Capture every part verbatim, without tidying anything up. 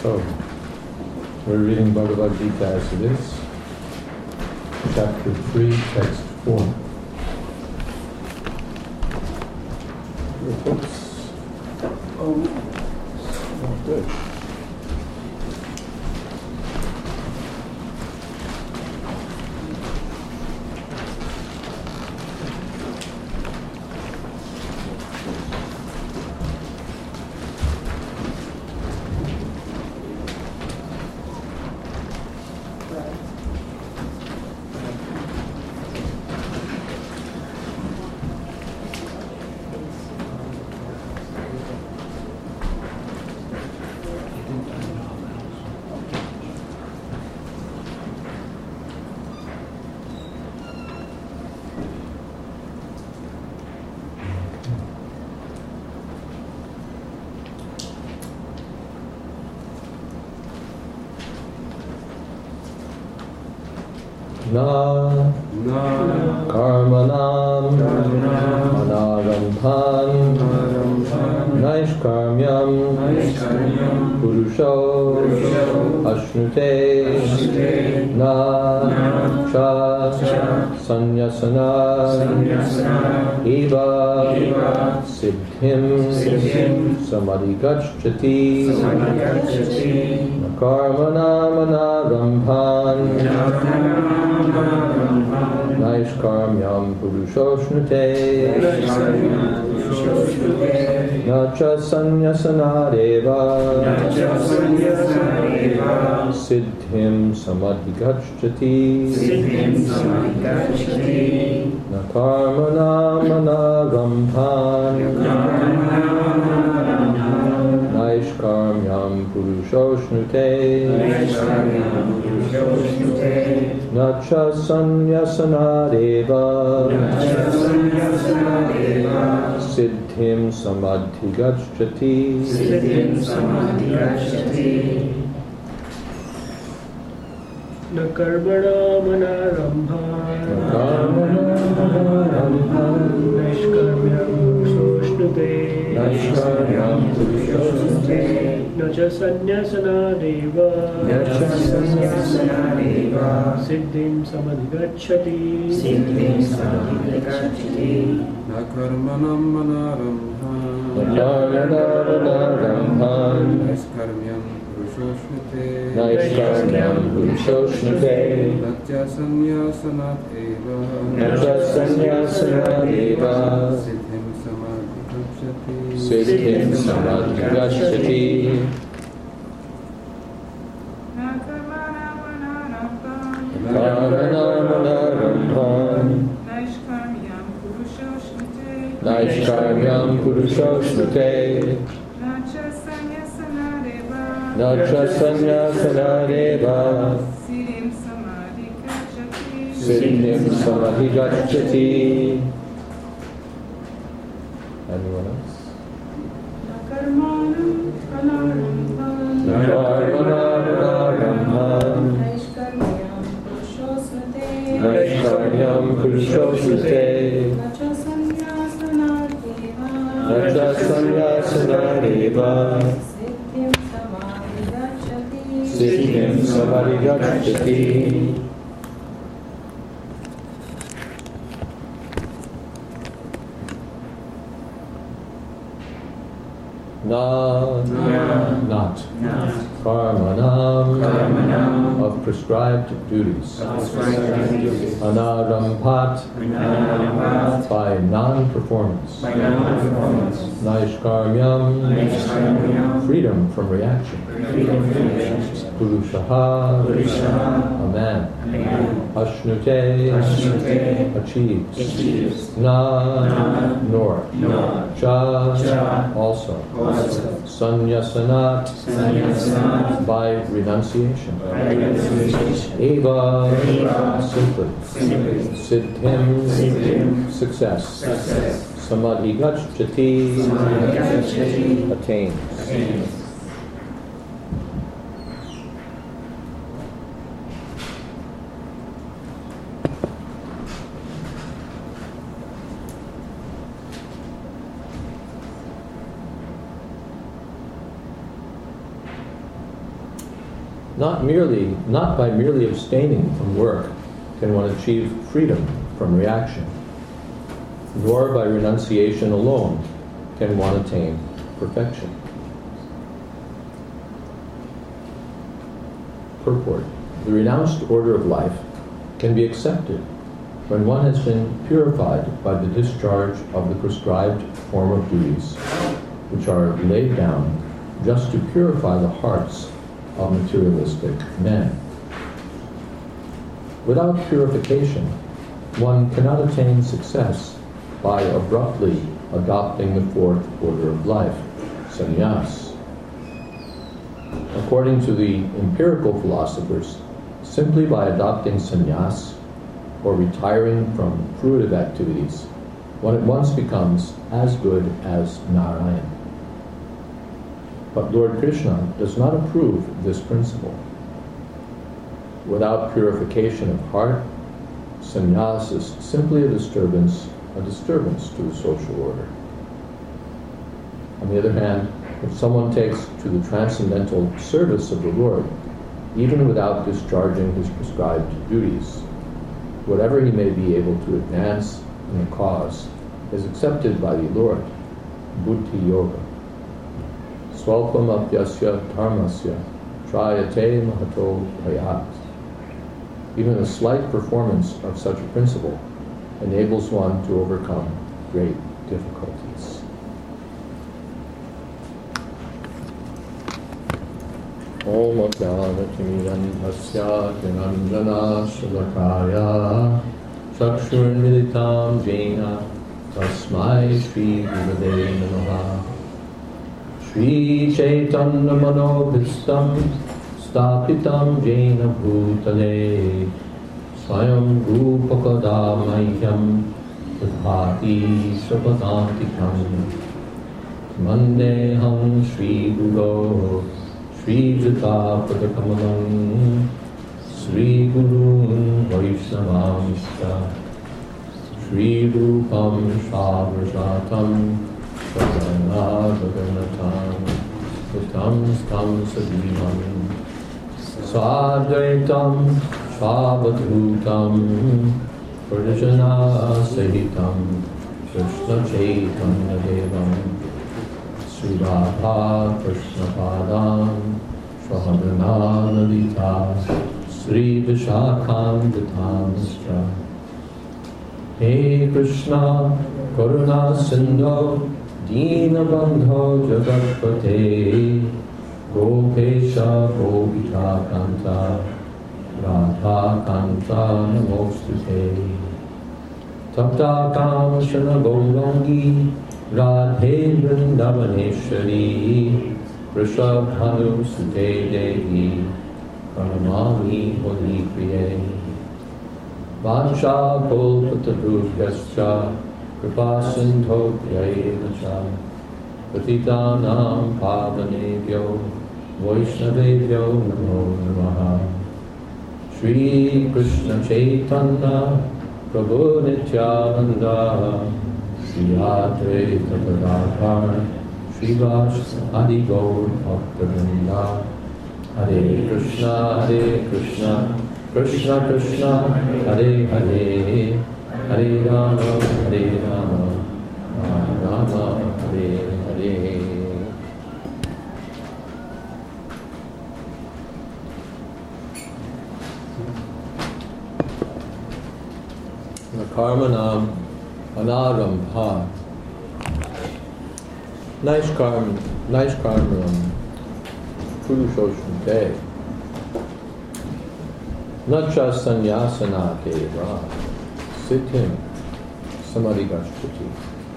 So, we're reading Bhagavad Gita as it is, chapter three, text four. Your books? Oh, good. Na, na karmanam, anarambhan, naishkarmyam, purusho, ashnute, na, cha, sanyasana, eva, siddhim, samadhigacchati, karmanam anarambhan, Naishkarmyam purushošnute Nacha sanyasanadeva Siddhim samadhigacchati Nakarmanam anarambhan Naishkarmyam purushošnute Nacha sanyasanadeva Siddhim samadhigacchati Nakarmanam anarambhan Naishkarmyam purushošnute Nacha sanyasanadeva Siddhim samadhigacchati Nakarmanam manarambhan Naishkarmyam purushošnute Naishkarmyam purushošnute Natya sanyasanat eva Natya sanyasanat eva Siddhim samadhigacchati Siddhim samadhigacchati Karmanam Naishkarmyam purushošnute Nacha sanyasanadeva Siddhim samadhigacchati. Anyone else? Nakarmanam anarambhan Naishkarmyam purushošnute Nacha sanyasanadeva Siddhim samadhigacchati. Na, not, karmanam, of prescribed duties, anaramphat, by non-performance, naishkarmyam, freedom from reaction, purushaha, a man, ashnute, achieves, na, nor, cha, also, sanyasanat, by renunciation, eva, simply, siddhim, success, samadhigacchati, attains. Not merely, not by merely abstaining from work can one achieve freedom from reaction, nor by renunciation alone can one attain perfection. Purport. The renounced order of life can be accepted when one has been purified by the discharge of the prescribed form of duties, which are laid down just to purify the hearts of materialistic men. Without purification, one cannot attain success by abruptly adopting the fourth order of life, sannyas. According to the empirical philosophers, simply by adopting sannyas, or retiring from fruitive activities, one at once becomes as good as Narayan. But Lord Krishna does not approve this principle. Without purification of heart, sannyas is simply a disturbance, a disturbance to the social order. On the other hand, if someone takes to the transcendental service of the Lord, even without discharging his prescribed duties, whatever he may be able to advance in the cause is accepted by the Lord, buddhi yoga. Swalpam apyasya dharmasya trayate mahato bhayat. Even a slight performance of such a principle enables one to overcome great difficulties. Om Ajnanatimidandhasya Jnanandana Shalakaya Chakshurmilitam Jena Tasmai Shri Gurave Namaha. Shri Chaitanya Manobhistam Stapitam Jena Bhutale Swayam Rupakada Mahyam Tadhati Sapadantikam Mandeham Shri Guru Shri Jata Padakamalam Sri Gurun Vaishnavamishta Shri Rupam Shabrajatam Sadhana Bhagavatam Utam Stam Sadivam Sadvaitam Shabadhutam Pradajana Sahitam Krishna Chaitanya Devam Sri Radha Krishna Padam Shahadana Lalita Sri Vishakam Vitamstra. Hey Krishna Karuna Sindhu Dina Bandho Jagatpate Gopesha Gopika Kanta Radha Kanta Namostute Tapta Kamshana Gaurangi Radhe Vrindavaneshwari Rishabhanu Sute Devi Pranamami Holi Priye Vansha Kolpatarubhyascha Kripa Sindho Pyayevacha Patitanam Pavanebhyo Vaishnavebhyo Namo Namaha. Shri Krishna Chaitanya Prabhu Nityananda Shri Advaita Gadadhar Srivas Adi Gaur Bhaktivinoda. Hare Krishna Hare Krishna Krishna Krishna Hare Hare Hare Rama Hare Rama Rama Rama Hare Hare. Karmanam Anarambha. Nice karma, nice karma, Purushoshante. Nacha Sanyasana Deva Siddhim Samadhigashpati.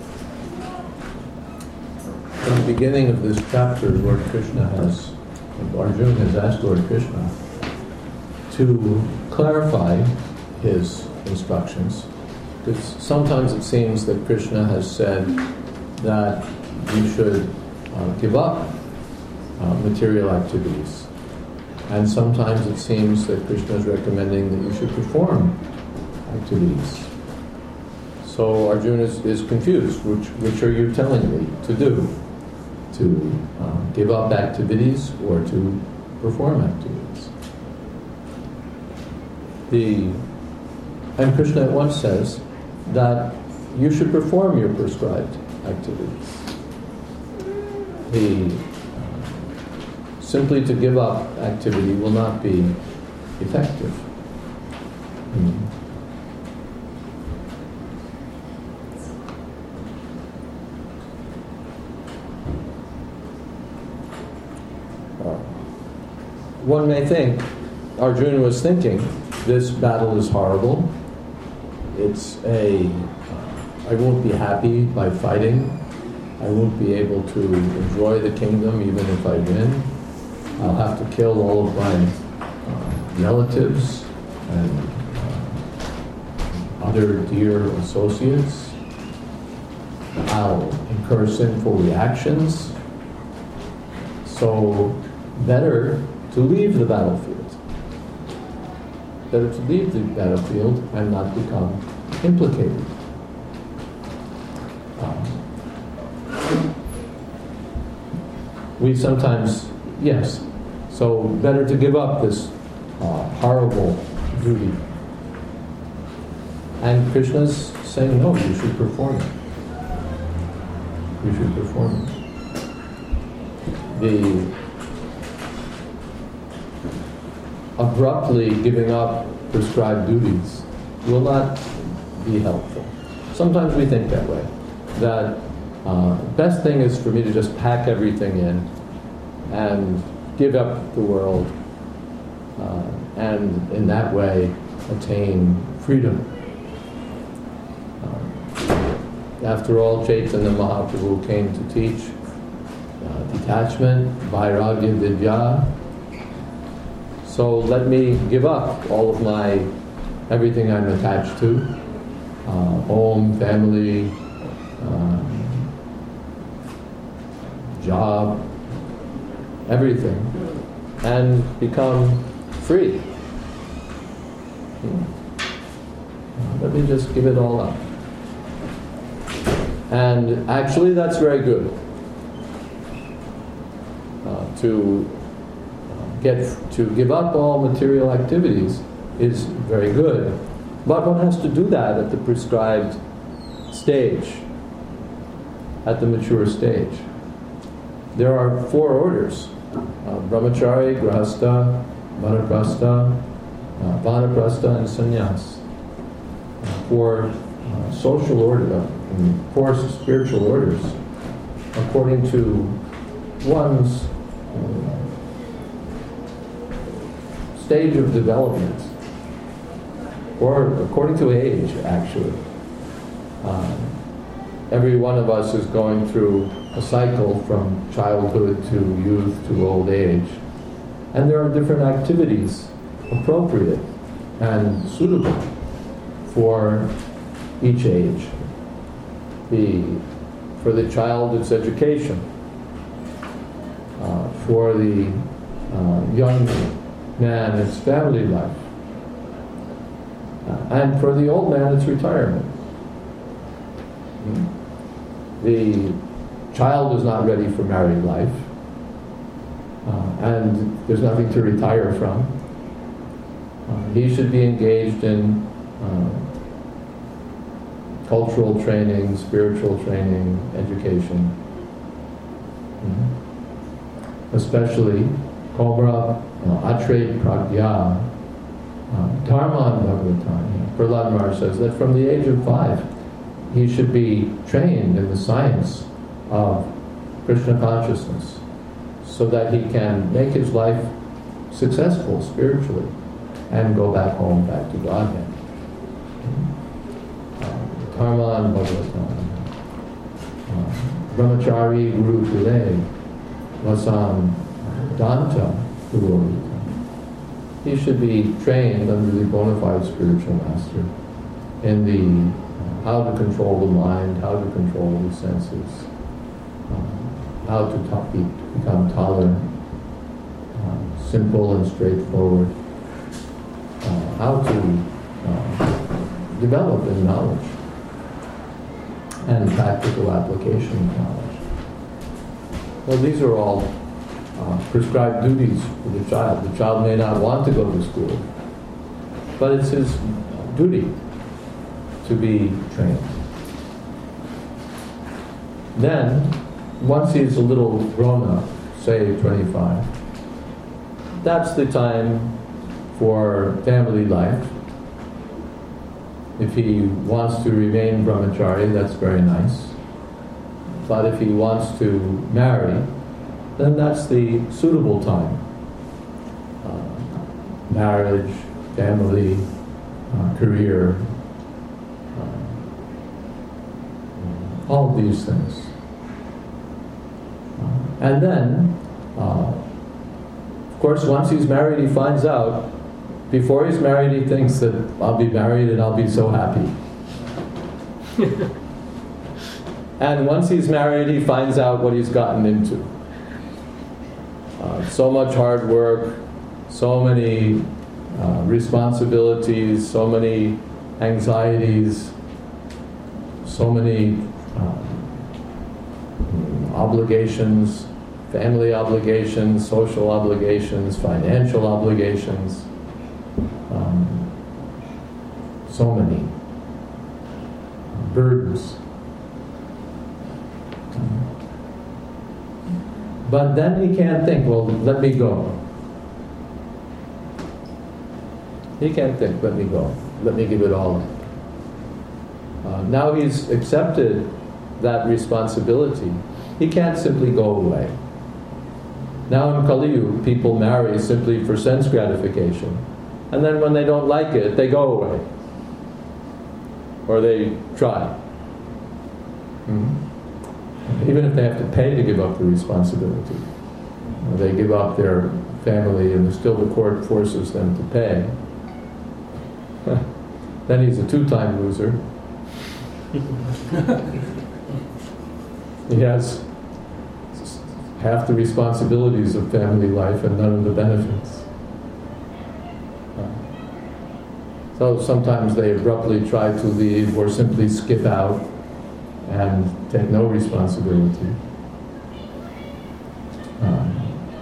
In the beginning of this chapter, Lord Krishna has, Arjuna has asked Lord Krishna to clarify his instructions. Because sometimes it seems that Krishna has said that you should uh, give up uh, material activities. And sometimes it seems that Krishna is recommending that you should perform activities. So Arjuna is, is confused. Which, which are you telling me to do? To uh, give up activities or to perform activities? The, and Krishna at once says that you should perform your prescribed activities. The, uh, simply to give up activity will not be effective. Mm. One may think, Arjuna was thinking, this battle is horrible. It's a, uh, I won't be happy by fighting. I won't be able to enjoy the kingdom even if I win. I'll have to kill all of my uh, relatives and uh, other dear associates. I'll incur sinful reactions. So better to leave the battlefield. Better to leave the battlefield and not become implicated. Um, we sometimes, yes, so better to give up this uh, horrible duty. And Krishna's saying, no, you should perform it. You should perform it. The abruptly giving up prescribed duties will not be helpful. Sometimes we think that way, that uh, best thing is for me to just pack everything in and give up the world uh, and in that way attain freedom. Uh, after all, Chaitanya Mahaprabhu came to teach uh, detachment, vairagya vidya. So let me give up all of my, everything I'm attached to, uh, home, family, uh, job, everything, and become free. Yeah. Let me just give it all up. And actually that's very good. Uh, to get to give up all material activities is very good, but one has to do that at the prescribed stage, at the mature stage. There are four orders: uh, brahmachari, grahastha, vanaprastha, uh, vanaprastha, and sannyas. Uh, four uh, social order, uh, four spiritual orders, according to one's uh, stage of development, or according to age, actually. Uh, every one of us is going through a cycle from childhood to youth to old age. And there are different activities appropriate and suitable for each age. The, for the child, it's education. Uh, for the uh, young man, it's family life. Uh, and for the old man, it's retirement. The child is not ready for married life, uh, and there's nothing to retire from. Uh, he should be engaged in uh, cultural training, spiritual training, education. Mm-hmm. Especially Komra, uh, Atre Pragya, uh, Dharman Bhagavatam. Prahlad Maharaj says that from the age of five, he should be trained in the science of Krishna consciousness so that he can make his life successful spiritually and go back home, back to Godhead. Uh, Dharman Bhagavatam. Uh, Brahmachari Guru Pile, Vasam Danta Guru. He should be trained under the bona fide spiritual master in the uh, how to control the mind, how to control the senses, uh, how to talk, be, become tolerant, uh, simple and straightforward, uh, how to uh, develop in knowledge and practical application of knowledge. Well, these are all Uh, prescribed duties for the child. The child may not want to go to school, but it's his duty to be trained. Then, once he's a little grown up, say twenty-five, that's the time for family life. If he wants to remain brahmachari, that's very nice. But if he wants to marry, then that's the suitable time. Uh, marriage, family, uh, career, uh, all of these things. Uh, and then, uh, of course, once he's married, he finds out. Before he's married, he thinks that I'll be married and I'll be so happy. And once he's married, he finds out what he's gotten into. Uh, so much hard work, so many uh, responsibilities, so many anxieties, so many uh, obligations, family obligations, social obligations, financial obligations. Um, so many burdens. But then he can't think, well, let me go. He can't think, let me go. Let me give it all up. Uh, now he's accepted that responsibility. He can't simply go away. Now in Kali Yuga, people marry simply for sense gratification. And then when they don't like it, they go away. Or they try. Mm-hmm. Even if they have to pay to give up the responsibility. Or they give up their family and still the court forces them to pay. Then he's a two-time loser. He has half the responsibilities of family life and none of the benefits. So sometimes they abruptly try to leave or simply skip out and take no responsibility. Uh,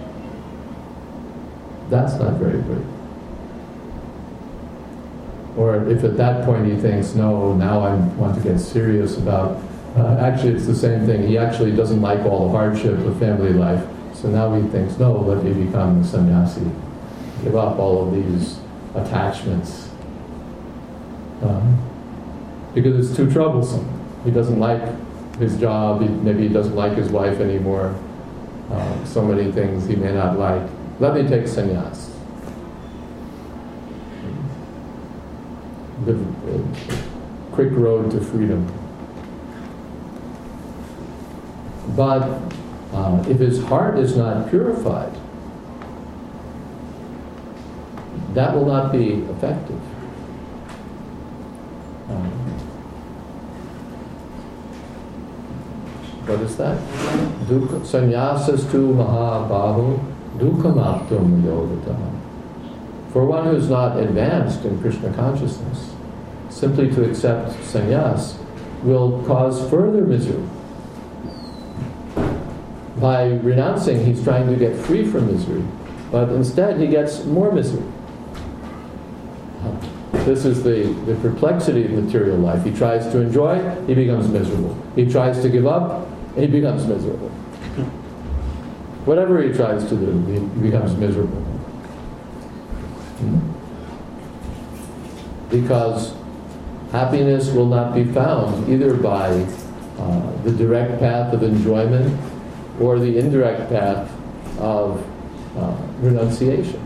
that's not very good. Or if at that point he thinks, no, now I want to get serious about, uh, actually it's the same thing, he actually doesn't like all the hardship of family life, so now he thinks, no, let me become a sannyasi, give up all of these attachments. Um, because it's too troublesome. He doesn't like his job, he, maybe he doesn't like his wife anymore, uh, so many things he may not like. Let me take sannyas. The uh, quick road to freedom. But uh, if his heart is not purified, that will not be effective. Um, what is that? Dukha sannyasastu mahabhaho dukkhamaktum yogata. For one who is not advanced in Krishna consciousness, simply to accept sannyas will cause further misery. By renouncing, he's trying to get free from misery, but instead he gets more misery. This is the, the perplexity of material life. He tries to enjoy, he becomes miserable. He tries to give up, he becomes miserable. Whatever he tries to do, he becomes miserable. Because happiness will not be found either by uh, the direct path of enjoyment or the indirect path of uh, renunciation.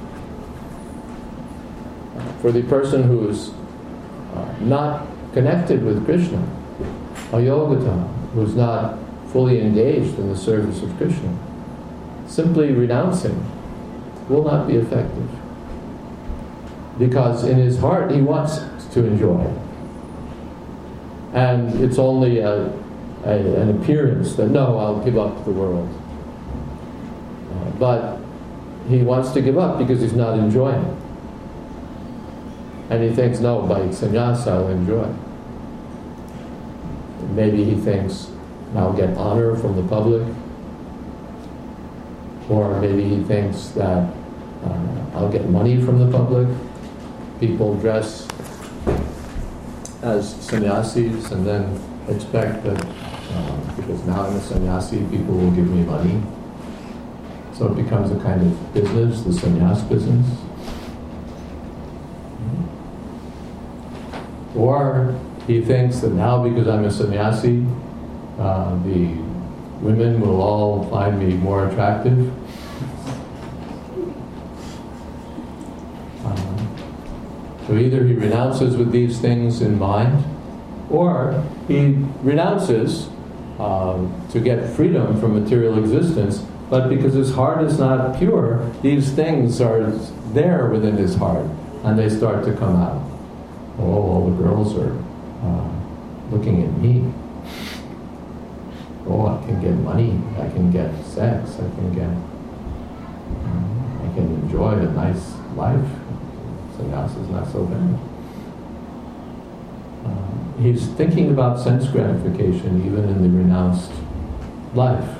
For the person who is uh, not connected with Krishna, ayogata, who is not fully engaged in the service of Krishna, simply renouncing will not be effective. Because in his heart he wants to enjoy. And it's only a, a, an appearance that, no, I'll give up the world. Uh, but he wants to give up because he's not enjoying. And he thinks, no, by sannyasa I'll enjoy. Maybe he thinks, I'll get honor from the public. Or maybe he thinks that uh, I'll get money from the public. people dress as sannyasis and then expect that uh, because now I'm a sannyasi, people will give me money. So it becomes a kind of business, the sannyas business. Or he thinks that now because I'm a sannyasi, uh, the women will all find me more attractive. Uh, so either he renounces with these things in mind, or he renounces uh, to get freedom from material existence, but because his heart is not pure, these things are there within his heart, and they start to come out. Oh, all the girls are uh, looking at me. Oh, I can get money, I can get sex, I can get, um, I can enjoy a nice life. Sannyasa is not so bad. Uh, he's thinking about sense gratification even in the renounced life.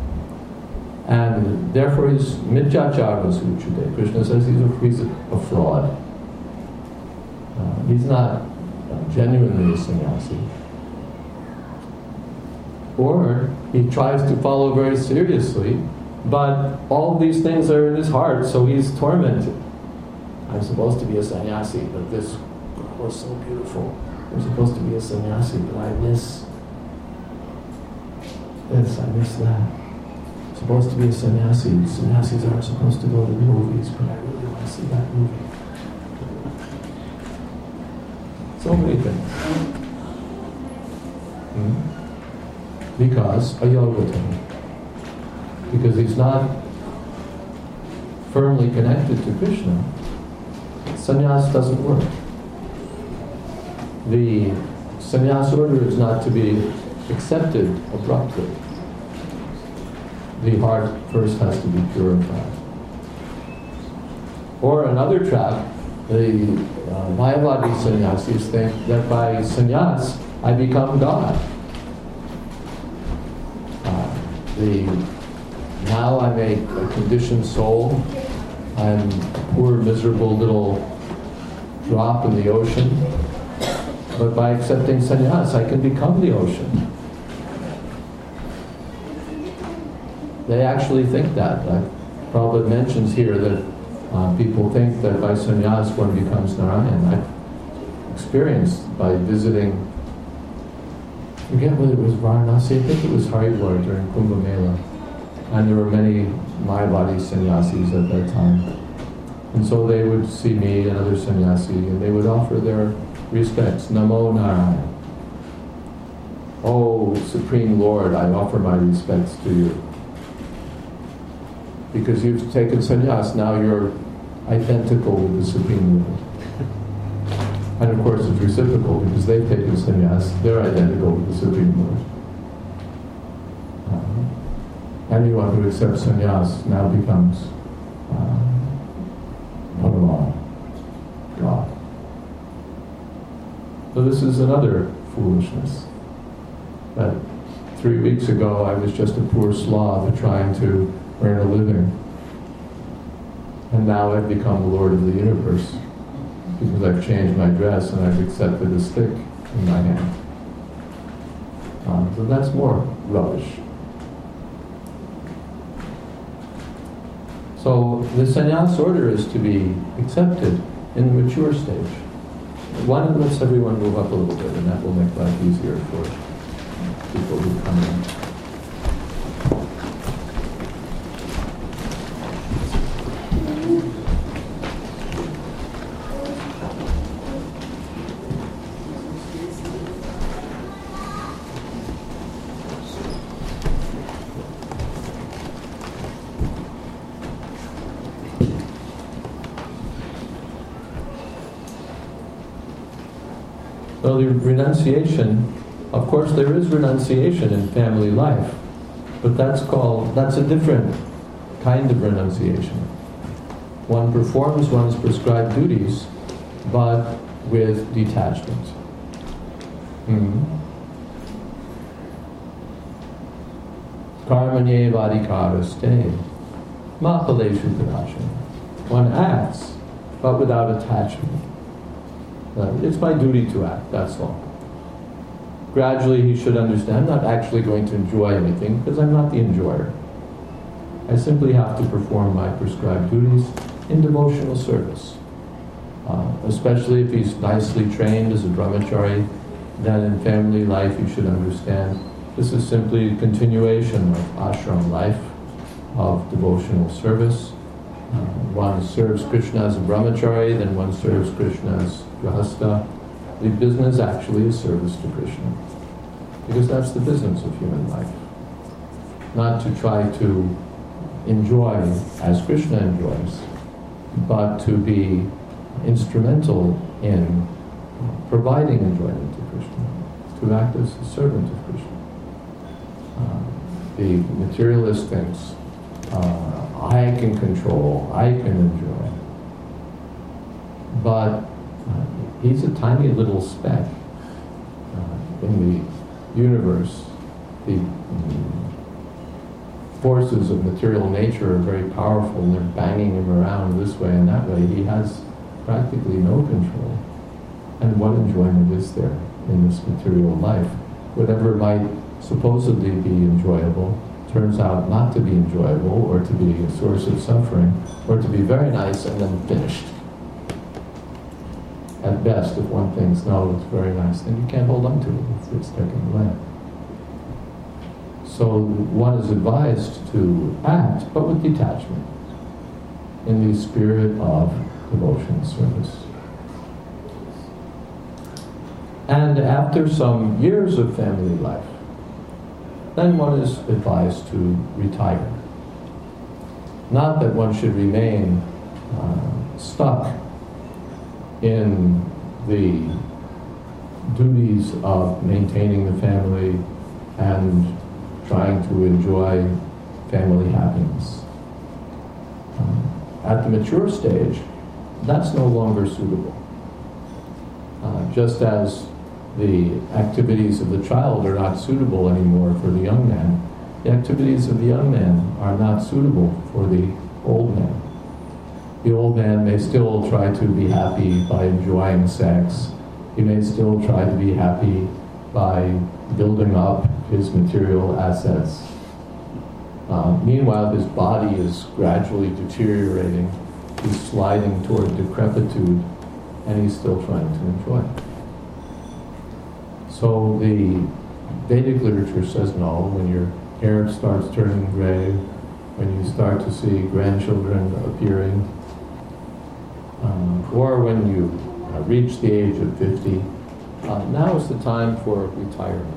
And therefore he's mityacharas uchyate. Krishna says he's a, he's a fraud. Uh, he's not uh, genuinely a sannyasi. Or he tries to follow very seriously, but all these things are in his heart, so he's tormented. I'm supposed to be a sannyasi, but this girl was so beautiful. I'm supposed to be a sannyasi, but I miss this, I miss that. I'm supposed to be a sannyasi. Sannyasis aren't supposed to go to the movies, but I really want to see that movie. So many things. Hmm? Because ayogata. Because he's not firmly connected to Krishna, sannyas doesn't work. The sannyas order is not to be accepted abruptly. The heart first has to be purified. Or another trap, the uh, Mayavadi sannyasis think that by sannyas I become God. Uh, the now I'm a, a conditioned soul. I'm a poor, miserable little drop in the ocean. But by accepting sannyas, I can become the ocean. They actually think that. Like Prabhupada mentions here that uh, people think that by sannyas one becomes Narayan. I've experienced by visiting, I forget whether it was Varanasi, I think it was Haridwar during Kumbh Mela. And there were many Mayavadi sannyasis at that time. And so they would see me and other sannyasi, and they would offer their respects. Namo Narayan. Oh, Supreme Lord, I offer my respects to you. Because you've taken sannyas, now you're identical with the Supreme Lord. And of course it's reciprocal, because they've taken sannyas, they're identical with the Supreme Lord. Uh, anyone who accepts sannyas now becomes uh, Bhagavan, God. So this is another foolishness. That three weeks ago I was just a poor slob trying to earn a living. And now I've become the Lord of the universe because I've changed my dress and I've accepted a stick in my hand. Um, so that's more rubbish. So the sannyas order is to be accepted in the mature stage. One lets everyone move up a little bit, and that will make life easier for people who come in. So the renunciation, of course there is renunciation in family life, but that's called, that's a different kind of renunciation. One performs one's prescribed duties, but with detachment. Mm-hmm. Karmanye vadikaraste, mahaleshu kadasha. One acts, but without attachment. Uh, it's my duty to act, that's all. Gradually he should understand, I'm not actually going to enjoy anything because I'm not the enjoyer. I simply have to perform my prescribed duties in devotional service. Uh, especially if he's nicely trained as a brahmachari, then in family life you should understand this is simply a continuation of ashram life, of devotional service. Uh, one serves Krishna as a brahmachari, then one serves Krishna as grahastha. The business actually is service to Krishna, because that's the business of human life. Not to try to enjoy as Krishna enjoys, but to be instrumental in providing enjoyment to Krishna, to act as a servant of Krishna. Uh, the materialist thinks, uh, I can control, I can enjoy. But uh, he's a tiny little speck uh, in the universe. The um, forces of material nature are very powerful and they're banging him around this way and that way. He has practically no control. And what enjoyment is there in this material life? Whatever might supposedly be enjoyable turns out not to be enjoyable, or to be a source of suffering, or to be very nice and then finished. At best, if one thinks, no, it's very nice, then you can't hold on to it, it's, it's taken away. So one is advised to act, but with detachment, in the spirit of devotion service. And after some years of family life, then one is advised to retire. Not that one should remain uh, stuck in the duties of maintaining the family and trying to enjoy family happiness. Um, at the mature stage, that's no longer suitable. Uh, just as the activities of the child are not suitable anymore for the young man, the activities of the young man are not suitable for the old man. The old man may still try to be happy by enjoying sex. He may still try to be happy by building up his material assets. Uh, meanwhile, his body is gradually deteriorating. He's sliding toward decrepitude, and he's still trying to enjoy. So the Vedic literature says no. When your hair starts turning gray, when you start to see grandchildren appearing, um, or when you uh, reach the age of fifty, uh, now is the time for retirement.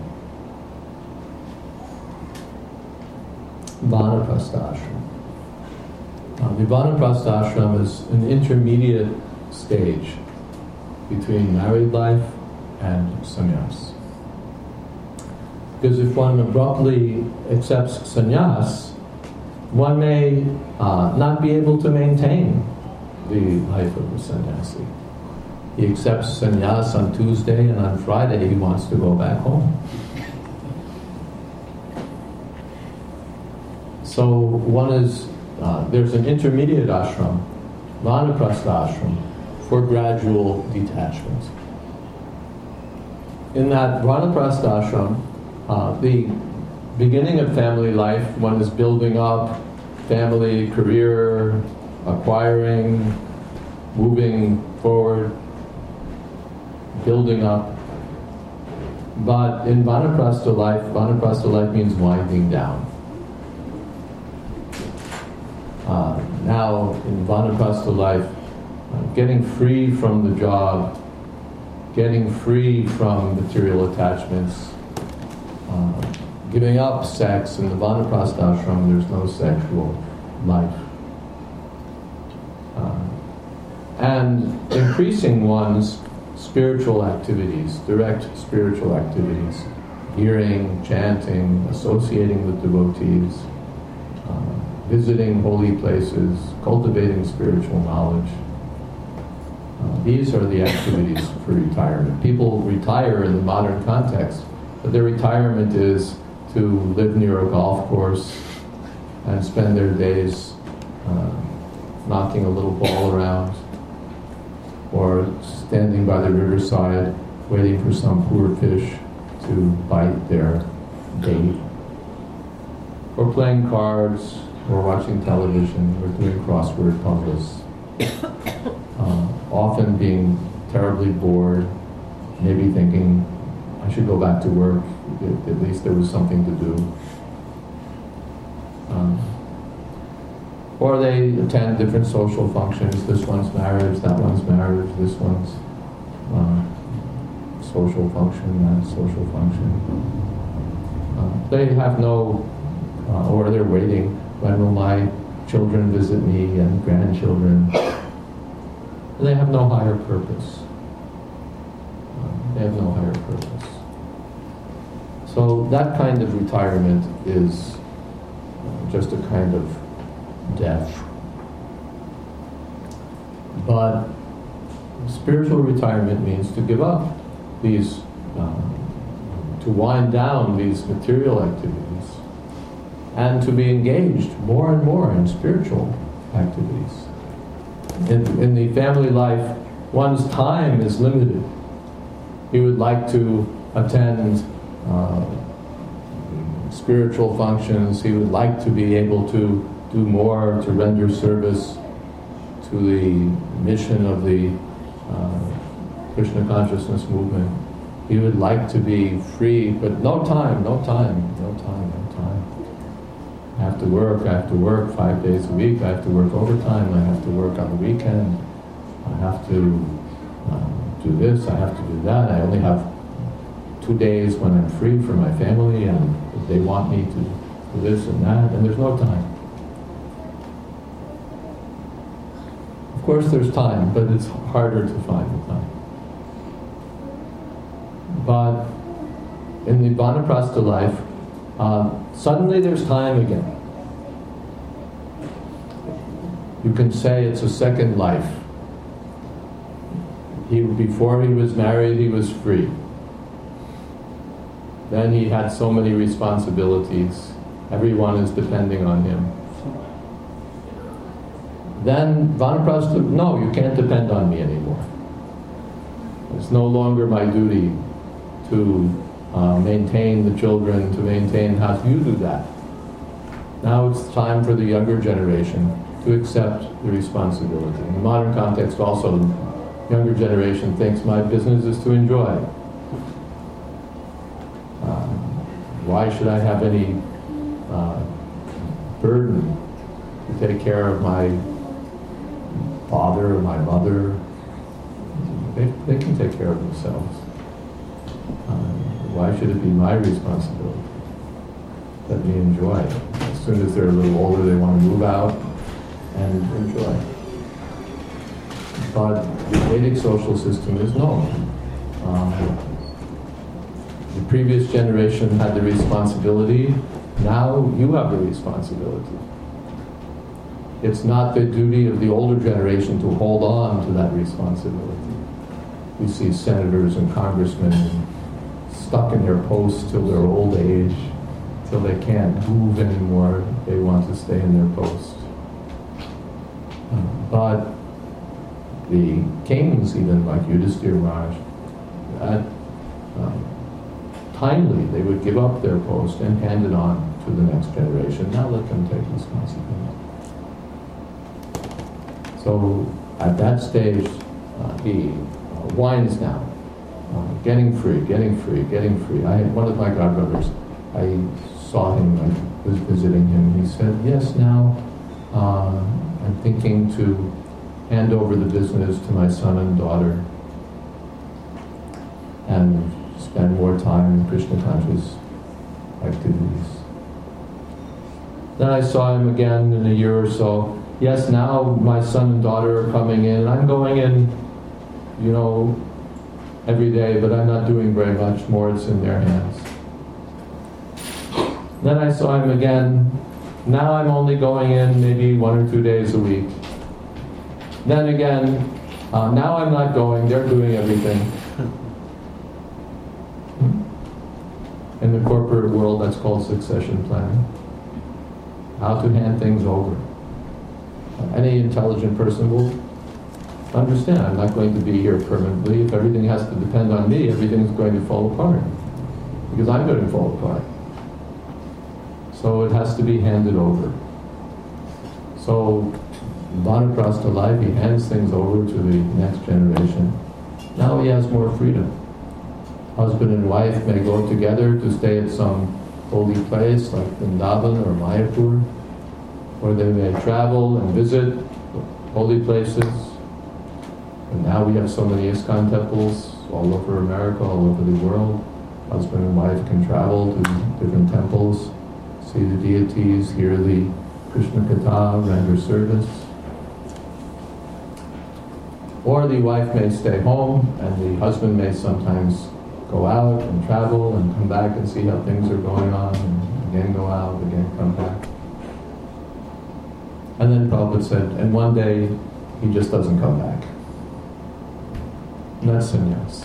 Vanaprastha ashram. Uh, the Vanaprastha ashram is an intermediate stage between married life and sannyas. Because if one abruptly accepts sannyas, one may uh, not be able to maintain the life of a sannyasi. He accepts sannyas on Tuesday, and on Friday he wants to go back home. So one is, uh, there's an intermediate ashram, Vanaprastha ashram, for gradual detachment. In that Vanaprastha ashram, uh, the beginning of family life, one is building up family, career, acquiring, moving forward, building up. But in Vanaprastha life, Vanaprastha life means winding down. Uh, now, in Vanaprastha life, uh, getting free from the job, getting free from material attachments, uh, giving up sex. In the Vanaprastha ashram, there's no sexual life. Uh, and increasing one's spiritual activities, direct spiritual activities, hearing, chanting, associating with devotees, uh, visiting holy places, cultivating spiritual knowledge. Uh, these are the activities for retirement. People retire in the modern context, but their retirement is to live near a golf course and spend their days uh, knocking a little ball around. or standing by the riverside waiting for some poor fish to bite their bait, or playing cards, or watching television, or doing crossword puzzles. Uh, often being terribly bored, maybe thinking, I should go back to work, at, at least there was something to do. Um, or they attend different social functions. This one's marriage, that one's marriage, this one's uh, social function, that social function. Uh, they have no, uh, or they're waiting, when will my children visit me and grandchildren? They have no higher purpose. Uh, they have no higher purpose. So that kind of retirement is uh, just a kind of death. But spiritual retirement means to give up these, uh, to wind down these material activities, and to be engaged more and more in spiritual activities. In, in the family life, one's time is limited. He would like to attend uh, spiritual functions. He would like to be able to do more to render service to the mission of the uh, Krishna consciousness movement. He would like to be free, but no time, no time, no time, no time. I have to work, I have to work five days a week, I have to work overtime, I have to work on the weekend, I have to uh, do this, I have to do that. I only have two days when I'm free for my family, and if they want me to do this and that, and there's no time. Of course there's time, but it's harder to find the time. But in the Vanaprastha life, uh, suddenly there's time again. You can say it's a second life. He, before he was married, he was free. Then he had so many responsibilities. Everyone is depending on him. Then Vanaprastha, no, you can't depend on me anymore. It's no longer my duty to uh, maintain the children, to maintain how you do that. Now it's time for the younger generation to accept the responsibility. In the modern context also, the younger generation thinks my business is to enjoy. Uh, why should I have any uh, burden to take care of my father or my mother? They, they can take care of themselves. Uh, why should it be my responsibility? Let me enjoy. As soon as they're a little older, they want to move out and enjoy. But the Vedic social system is no. Um, the previous generation had the responsibility. Now you have the responsibility. It's not the duty of the older generation to hold on to that responsibility. We see senators and congressmen stuck in their posts till their old age, till they can't move anymore. They want to stay in their post. But the kings, even like Yudhisthira Raj, at um, timely they would give up their post and hand it on to the next generation. Now let them take responsibility. So at that stage, uh, he uh, whines now, uh, getting free, getting free, getting free. I had one of my godbrothers, I saw him, I was visiting him, he said, yes, now uh, I'm thinking to hand over the business to my son and daughter and spend more time in Krishna conscious activities. Then I saw him again in a year or so. Yes, now my son and daughter are coming in. I'm going in, you know, every day, but I'm not doing very much more. It's in their hands. Then I saw him again. Now I'm only going in maybe one or two days a week. Then again, uh, now I'm not going. They're doing everything. In the corporate world, that's called succession planning. How to hand things over. Any intelligent person will understand, I'm not going to be here permanently. If everything has to depend on me, everything's going to fall apart. Because I'm going to fall apart. So it has to be handed over. So Vanaprastha life, he hands things over to the next generation. Now he has more freedom. Husband and wife may go together to stay at some holy place like Vrindavan or Mayapur, or they may travel and visit holy places. And now we have so many ISKCON temples all over America, all over the world. Husband and wife can travel to different temples, see the deities, hear the Krishna Katha, render service. Or the wife may stay home, and the husband may sometimes go out and travel and come back and see how things are going on, and again go out, again come back. And then Prabhupada said, and one day he just doesn't come back. And that's sannyas.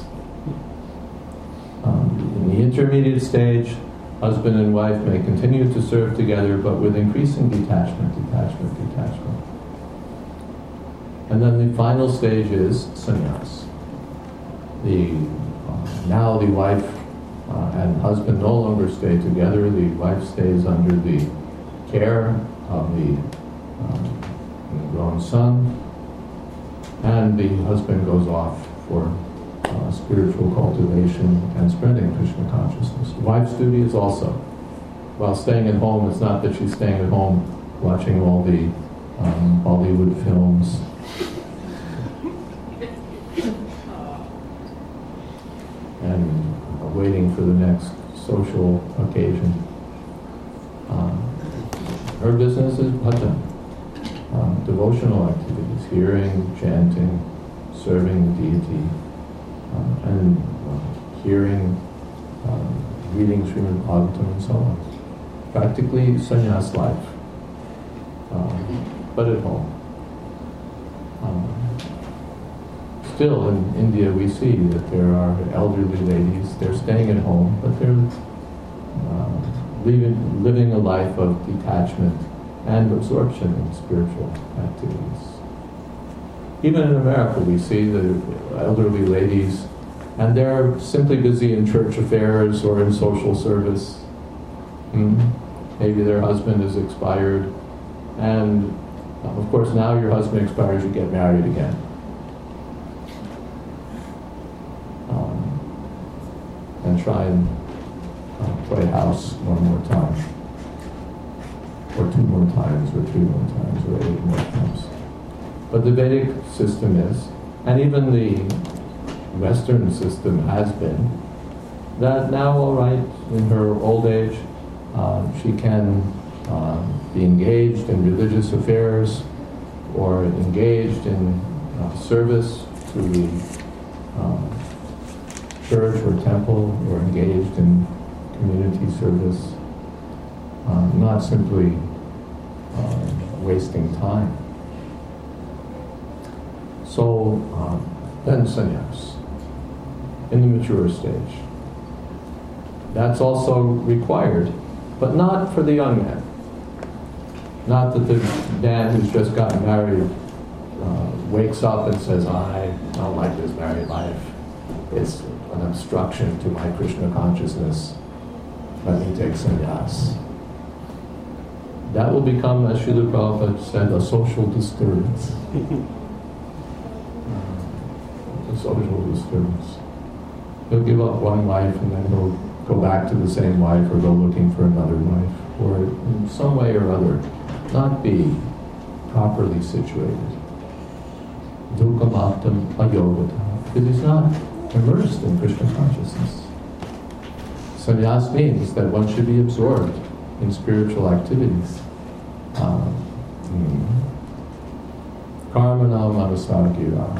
Um, in the intermediate stage, husband and wife may continue to serve together, but with increasing detachment, detachment, detachment. And then the final stage is sannyas. The, uh, now the wife uh, and husband no longer stay together. The wife stays under the care of the um, grown son, and the husband goes off for uh, spiritual cultivation and spreading Krishna consciousness. The wife's duty is also, while staying at home, it's not that she's staying at home watching all the um, Bollywood films. And waiting for the next social occasion. Um, her business is bhajan, um, devotional activities, hearing, chanting, serving the deity, um, and uh, hearing, um, reading Srimad Bhagavatam and so on. Practically sannyas life, um, but at home. Um, Still, in India, we see that there are elderly ladies. They're staying at home, but they're uh, living, living a life of detachment and absorption in spiritual activities. Even in America, we see the elderly ladies, and they're simply busy in church affairs or in social service. Mm-hmm. Maybe their husband is expired, and uh, of course, now your husband expires, you get married again. And try and uh, play house one more time, or two more times, or three more times, or eight more times. But the Vedic system is, and even the Western system has been, that now, all right, in her old age, uh, she can uh, be engaged in religious affairs or engaged in uh, service to the uh, church or temple, or engaged in community service, uh, not simply uh, wasting time. So uh, then sannyas, in the mature stage. That's also required, but not for the young man. Not that the man who's just gotten married uh, wakes up and says, I don't like this married life. It's an obstruction to my Krishna consciousness. Let me take sannyas. That will become, as Srila Prabhupada said, a social disturbance. uh, a social disturbance. He'll give up one wife and then he'll go back to the same wife or go looking for another wife, or in some way or other not be properly situated. Dukkhamaktam ayogata, because he's not immersed in Krishna consciousness. Sannyas means that one should be absorbed in spiritual activities. Um, Karmana manasargira,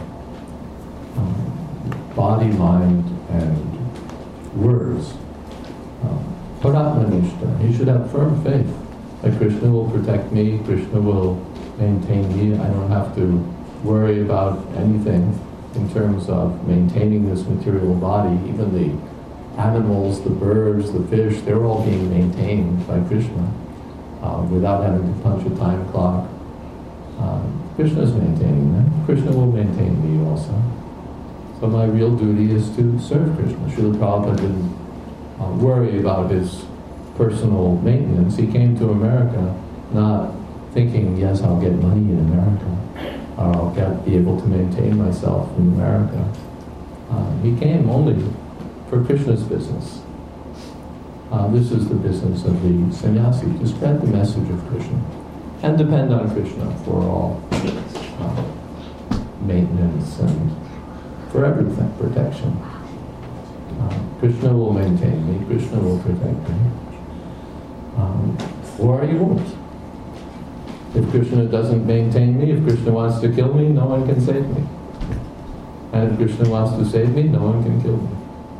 um, body, mind, and words. Paratmanishta, um, he should have firm faith that Krishna will protect me, Krishna will maintain me. I don't have to worry about anything in terms of maintaining this material body. Even the animals, the birds, the fish, they're all being maintained by Krishna uh, without having to punch a time clock. Um, Krishna is maintaining them. Krishna will maintain me also. So my real duty is to serve Krishna. Srila Prabhupada didn't uh, worry about his personal maintenance. He came to America not thinking, yes, I'll get money in America, or I'll get, be able to maintain myself in America. Uh, he came only for Krishna's business. Uh, this is the business of the sannyasi, to spread the message of Krishna and depend on Krishna for all uh, maintenance and for everything, protection. Uh, Krishna will maintain me, Krishna will protect me. Um, or he won't. If Krishna doesn't maintain me, if Krishna wants to kill me, no one can save me. And if Krishna wants to save me, no one can kill me.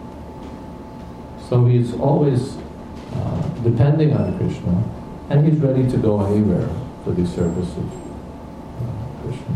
So he's always uh, depending on Krishna, and he's ready to go anywhere for the service of uh, Krishna.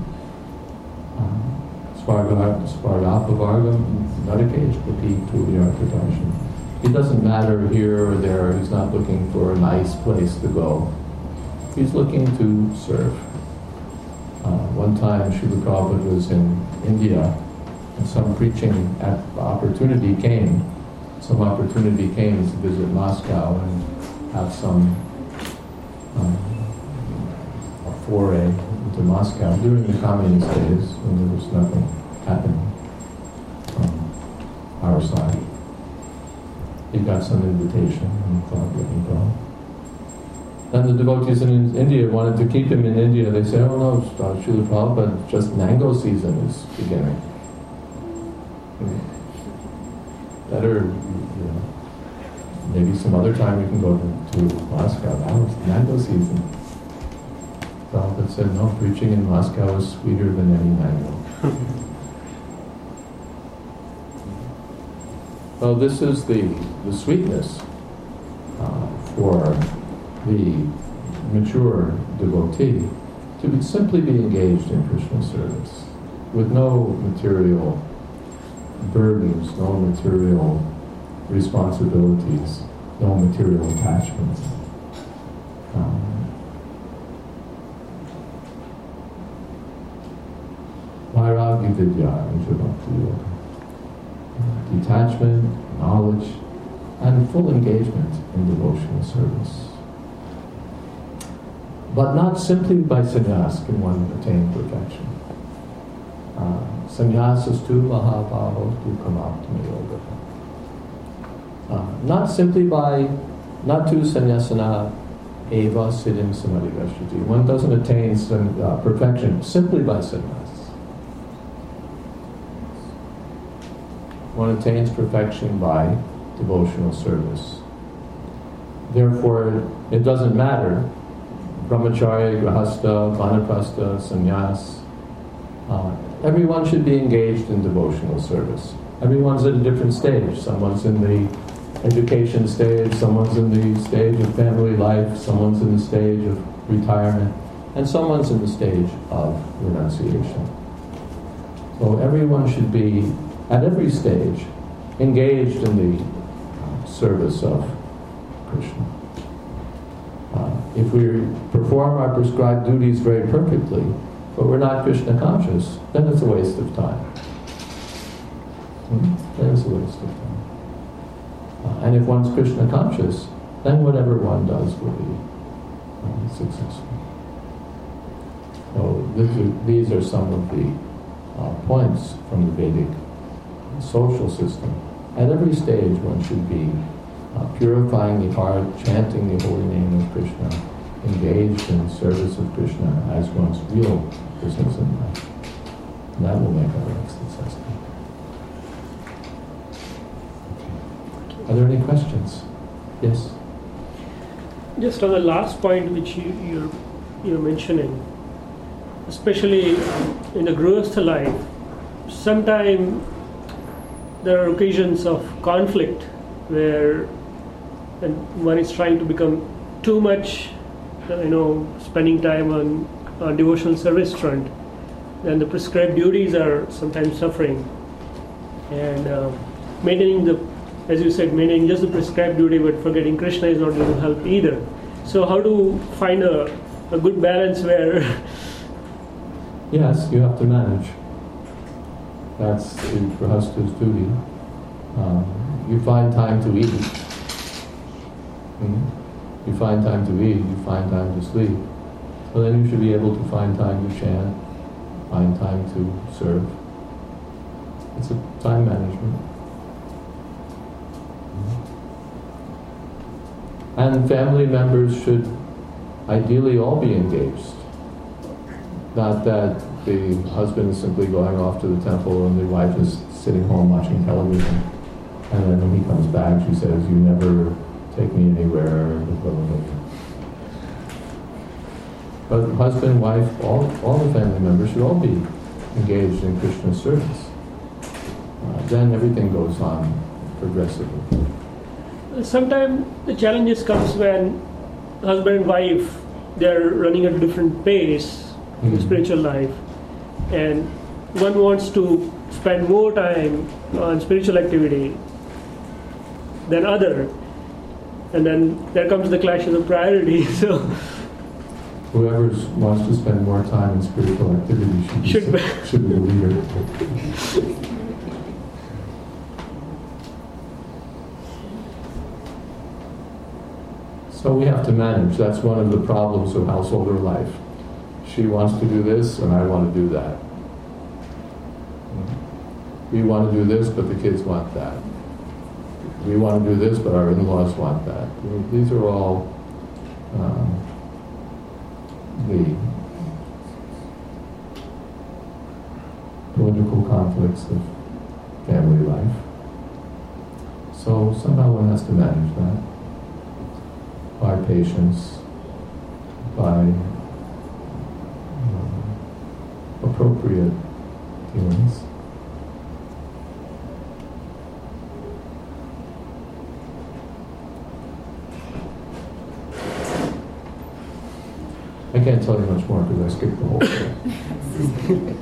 Svargapavargam, Nadakej, Pati, Tuliyarkadarshan. It doesn't matter here or there, he's not looking for a nice place to go. He's looking to serve. Uh, one time, Srila Prabhupada was in India, and some preaching opportunity came. Some opportunity came to visit Moscow and have some um, a foray into Moscow during the communist days when there was nothing happening from our side. He got some invitation and thought, let me go. Then the devotees in India wanted to keep him in India. They said, oh no, Srila Prabhupada, just mango season is beginning. Better, you know, maybe some other time you can go to, to Moscow. Now it's mango season. Prabhupada said, no, preaching in Moscow is sweeter than any mango. Well, this is the, the sweetness uh, for the mature devotee to be, simply be engaged in Krishna service with no material burdens, no material responsibilities, no material attachments. Um, Vairagya Vidya Raja Bhakti Yoga. Detachment, knowledge, and full engagement in devotional service. But not simply by sannyas can one attain perfection. Uh, Sannyasas tu mahabhavo tu kamaptama yoga. Uh, not simply by, not tu sannyasana eva siddhim samadhigashriti. One doesn't attain some, uh, perfection simply by sannyas. One attains perfection by devotional service. Therefore, it doesn't matter, brahmacharya, grahastha, vanaprastha, sannyas, uh, everyone should be engaged in devotional service. Everyone's at a different stage. Someone's in the education stage, someone's in the stage of family life, someone's in the stage of retirement, and someone's in the stage of renunciation. So everyone should be, at every stage, engaged in the uh, service of Krishna. Uh, if we perform our prescribed duties very perfectly, but we're not Krishna conscious, then it's a waste of time. Hmm? Then it's a waste of time. Uh, and if one's Krishna conscious, then whatever one does will be uh, successful. So this are, these are some of the uh, points from the Vedic social system. At every stage one should be uh, purifying the heart, chanting the holy name of Krishna, engaged in service of Krishna as one's real business in life. And that will make our life successful. Are there any questions? Yes? Just on the last point which you, you're, you're mentioning, especially in the Grihastha life, sometimes there are occasions of conflict where and one is trying to become too much, you know, spending time on, on devotional service front, and the prescribed duties are sometimes suffering. And uh, maintaining the, as you said, maintaining just the prescribed duty but forgetting Krishna is not going to help either. So how to find a, a good balance where Yes, you have to manage. That's the Grahasta's duty. Um, you find time to eat. Hmm? You find time to eat, you find time to sleep. So then you should be able to find time to chant, find time to serve. It's a time management. And family members should ideally all be engaged. Not that the husband is simply going off to the temple and the wife is sitting home watching television. And then when he comes back, she says, "You never take me anywhere." But husband, wife, all, all the family members should all be engaged in Krishna service. Uh, then everything goes on progressively. Sometimes the challenges comes when husband and wife, they're running at a different pace in Mm-hmm. the spiritual life, and one wants to spend more time on spiritual activity than other, and then there comes the clashes of priority. So Whoever wants to spend more time in spiritual activity should be, Should be. should be the leader. So we have to manage. That's one of the problems of householder life. She wants to do this, and I want to do that. We want to do this, but the kids want that. We want to do this, but our in-laws want that. These are all um, the political conflicts of family life. So somehow one has to manage that by patience, by um, appropriate feelings. I can't tell you much more because I skipped the whole thing.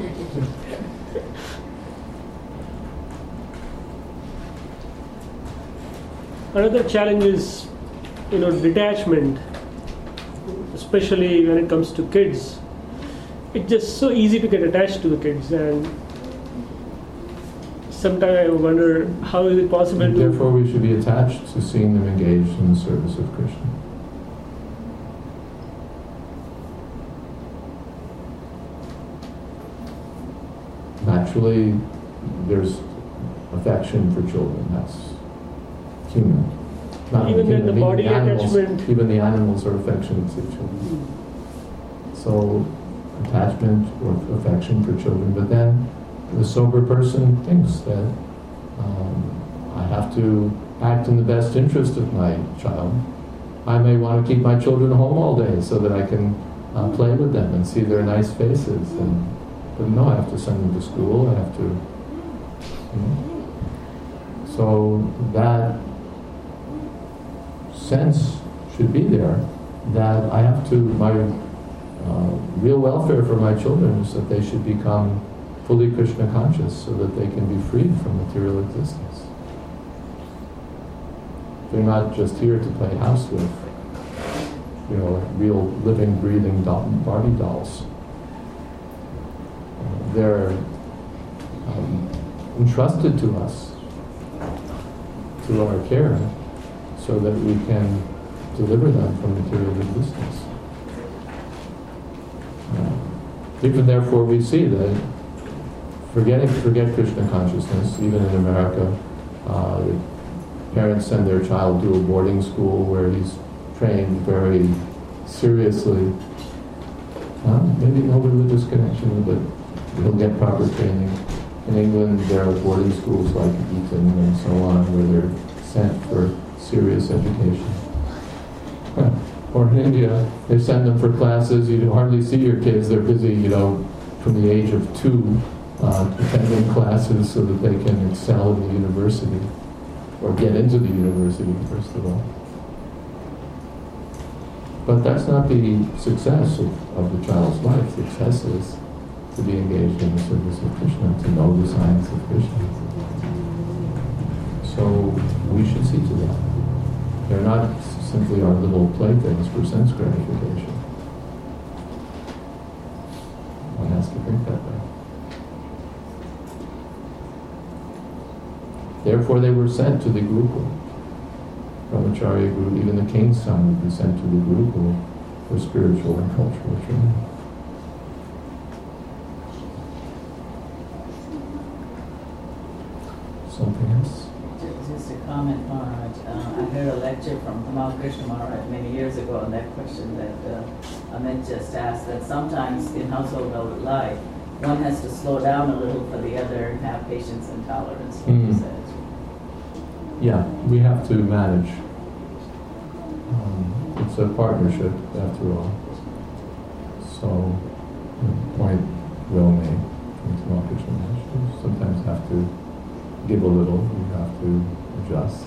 another challenge is, you know, detachment, especially when it comes to kids. It's just so easy to get attached to the kids, and sometimes I wonder how is it possible And to. therefore we should be attached to seeing them engaged in the service of Krishna. Naturally, there's affection for children. That's human. Not Even human, then the even bodily animals, attachment- even the animals are affectionate to children. So, attachment or affection for children. But then, the sober person thinks that um, I have to act in the best interest of my child. I may want to keep my children home all day so that I can uh, play with them and see their nice faces. And, but no, I have to send them to school. I have to. You know. So that sense should be there that I have to. My uh, real welfare for my children is that they should become fully Krishna conscious, so that they can be freed from material existence. They're not just here to play house with, you know, real living, breathing doll, Barbie dolls. Uh, they're um, entrusted to us, to our care, so that we can deliver them from material existence. Uh, even therefore, we see that forgetting, forget Krishna consciousness, even in America, uh, parents send their child to a boarding school where he's trained very seriously. Uh, maybe no religious connection, but he'll get proper training. In England, there are boarding schools like Eton and so on, where they're sent for serious education. Or in India, they send them for classes. You hardly see your kids. They're busy, you know, from the age of two, uh, attending classes so that they can excel in the university, or get into the university, first of all. But that's not the success of, of the child's life. Success is to be engaged in the service of Krishna, to know the science of Krishna. So we should see to that. They're not simply our little playthings for sense gratification. One has to think that way. Therefore, they were sent to the Gurukul. Brahmacharya Guru, even the king's son would be sent to the Gurukul for spiritual and cultural training. Something else? Just a comment, Maharaj. Uh, I heard a lecture from Kamal Krishna Maharaj many years ago on that question that uh, Amit just asked, that sometimes in household life, one has to slow down a little for the other and have patience and tolerance, like Mm. you said. Yeah, we have to manage. Um, it's a partnership, after all. So, the point well made from Kamal Krishna Maharaj. You sometimes have to give a little, you have to adjust.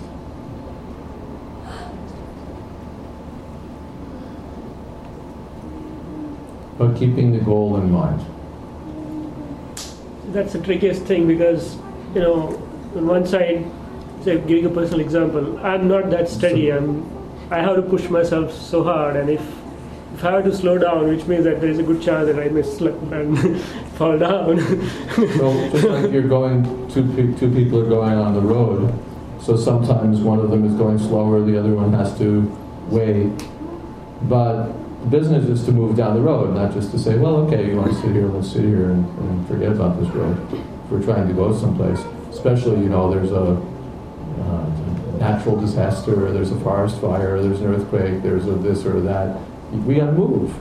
But keeping the goal in mind. That's the trickiest thing because, you know, on one side, say giving a personal example, I'm not that steady. I'm, I have to push myself so hard, and if if I have to slow down, which means that there is a good chance that I may slip and fall down. So just like you're going, two pe- two people are going on the road, so sometimes one of them is going slower, the other one has to wait. But business is to move down the road, not just to say, well, okay, you want to sit here, let's sit here and, and forget about this road. If we're trying to go someplace, especially, you know, there's a uh, natural disaster, or there's a forest fire, or there's an earthquake, there's a this or that. We gotta move.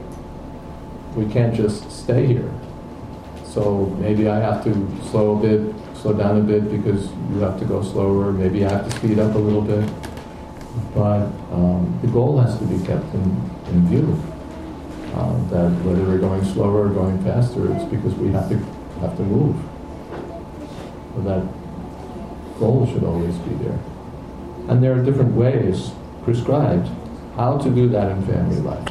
We can't just stay here. So maybe I have to slow a bit, slow down a bit because you have to go slower. Maybe I have to speed up a little bit. But um, the goal has to be kept in, in view. Uh, that whether we're going slower or going faster, it's because we have to have to move. So that goal should always be there. And there are different ways prescribed how to do that in family life.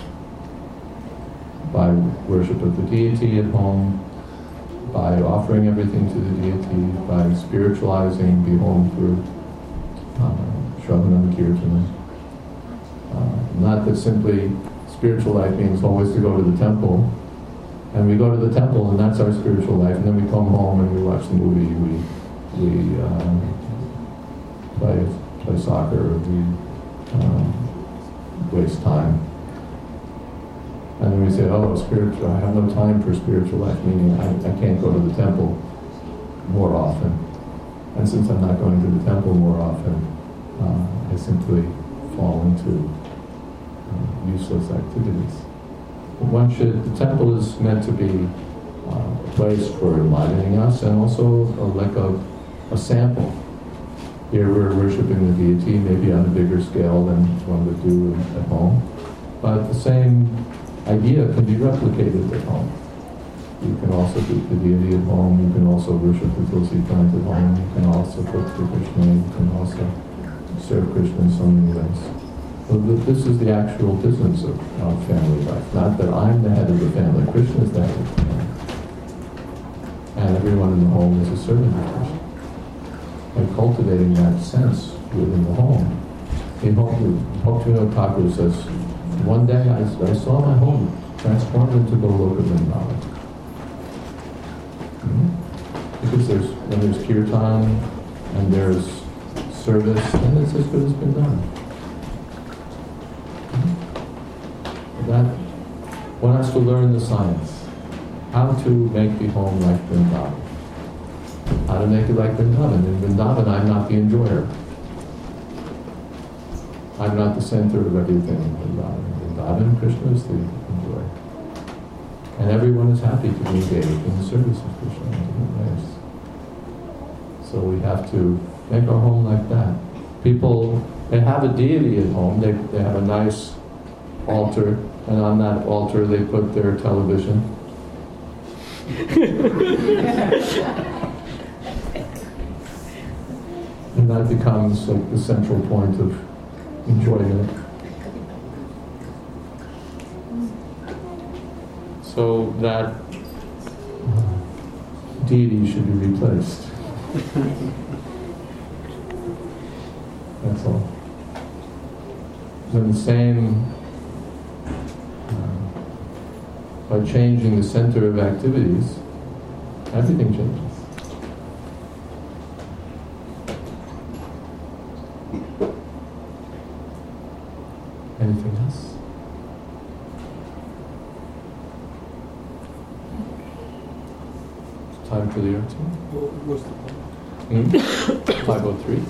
By worship of the deity at home, by offering everything to the deity, by spiritualizing, be home for uh, Shravanam Kirtana. Uh, not that simply spiritual life means always to go to the temple, and we go to the temple and that's our spiritual life, and then we come home and we watch the movie, we we uh, play play soccer, we uh, waste time. And then we say, oh, spiritual, I have no time for spiritual life, meaning I, I can't go to the temple more often. And since I'm not going to the temple more often, uh, I simply fall into uh, useless activities. But one should, the temple is meant to be uh, a place for enlightening us, and also a, like a, a sample. Here we're worshiping the deity, maybe on a bigger scale than one would do at home. But the same idea can be replicated at home. You can also do the deity at home, you can also worship the Tulsi plant at home, you can also cook for Krishna, you can also serve Krishna in so many ways. So th- this is the actual business of, of family life. Not that I'm the head of the family, Krishna is the head of the family. And everyone in the home is a servant of Krishna. By cultivating that sense within the home. In Bhaktivinoda Thakur says, one day I, I saw my home transformed into Goloka Vrindavan. Mm-hmm. Because there's, when there's kirtan and there's service, then it's as good as been done. Mm-hmm. That, one has to learn the science. How to make the home like Vrindavan. How to make it like Vrindavan. In Vrindavan, I'm not the enjoyer. I'm not the center of everything in Vrindavan. In Vrindavan, Krishna is the enjoyer. And everyone is happy to be engaged in the service of Krishna in different ways. So we have to make our home like that. People, they have a deity at home. They, they have a nice altar, and on that altar they put their television. And that becomes like the central point of enjoyment. So that deity should be replaced. That's all. Then the same uh, by changing the center of activities, everything changes. Anything else? It's time for the arati. What's the point? Hmm? five oh three.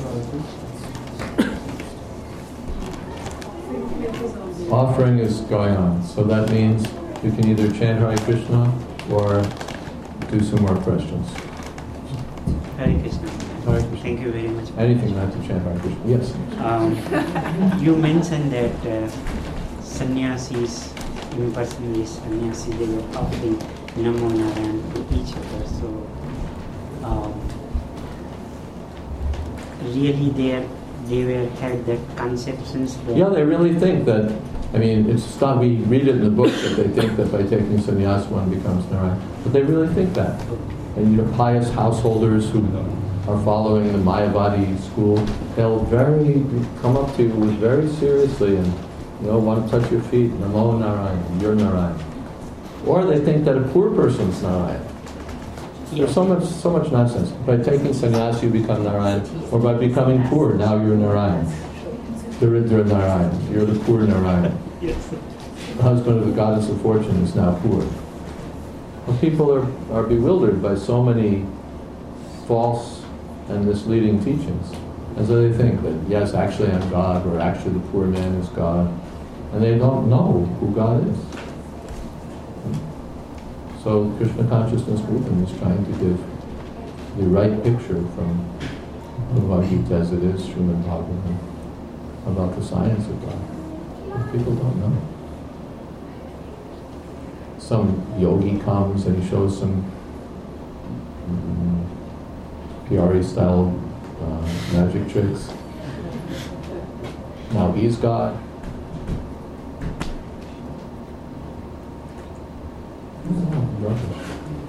Offering is going on, so that means you can either chant Hare Krishna or do some more questions. Hare Krishna. Hare Krishna. Thank you very much. Anything not to chant Hare Krishna. Yes. Um, you mentioned that uh, sannyasis, impersonally sannyasis, they were offering Namo Narayan to each other. So, um, really, they they were had that conceptions. That Yeah, they really think that. I mean, it's not. We read it in the book that they think that by taking sannyas one becomes Narayan, but they really think that. And you know, pious householders who are following the Mayavadi school, they'll very come up to you with very seriously and you know want to touch your feet. Namo Narayan, you're Narayan. Or they think that a poor person's Narayan. There's so much, so much nonsense. By taking sannyas, you become Narayan, or by becoming poor, now you're Narayan. Daridra Narayan, you're the poor Narayan. Yes. The husband of the goddess of fortune is now poor. Well, people are, are bewildered by so many false and misleading teachings. And so they think that, yes, actually I'm God, or actually the poor man is God. And they don't know who God is. So Krishna consciousness movement is trying to give the right picture from Bhagavad Gita as it is, Srimad Bhagavatam, about the science of God. And people don't know. Some yogi comes and he shows some um, Pyari-style uh, magic tricks. Now he's God. Rubbish.